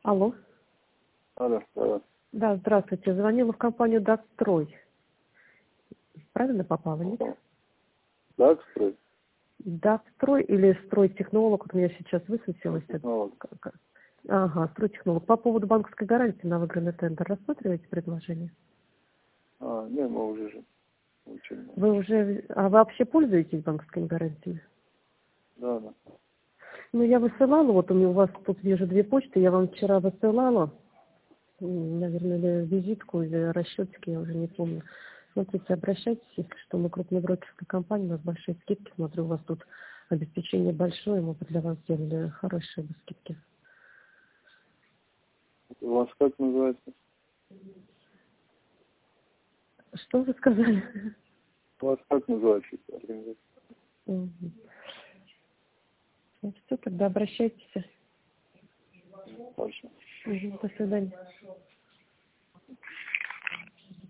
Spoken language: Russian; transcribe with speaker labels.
Speaker 1: Алло.
Speaker 2: Алло, да.
Speaker 1: Да, здравствуйте. Звонила в компанию «Датстрой». Правильно попала, нет?
Speaker 2: Датстрой?
Speaker 1: «Датстрой» или «Стройтехнолог». Вот у меня сейчас высветилось.
Speaker 2: Технолог.
Speaker 1: Ага, «Стройтехнолог». По поводу банковской гарантии на выигранный тендер рассматриваете предложение?
Speaker 2: Не, мы уже же учим.
Speaker 1: Вы уже... А вы вообще пользуетесь банковскими гарантиями?
Speaker 2: Да, да.
Speaker 1: Ну, я высылала, вот у вас тут вижу 2 почты, я вам вчера высылала, наверное, или визитку, или расчетики, я уже не помню. Смотрите, обращайтесь, если что, мы крупная брокерская компания, у нас большие скидки, смотрю, у вас тут обеспечение большое, мы бы для вас сделали хорошие бы скидки.
Speaker 2: У вас как называется?
Speaker 1: Что вы сказали?
Speaker 2: У вас как называется организация?
Speaker 1: Все, тогда обращайтесь.
Speaker 2: Хорошо.
Speaker 1: До свидания.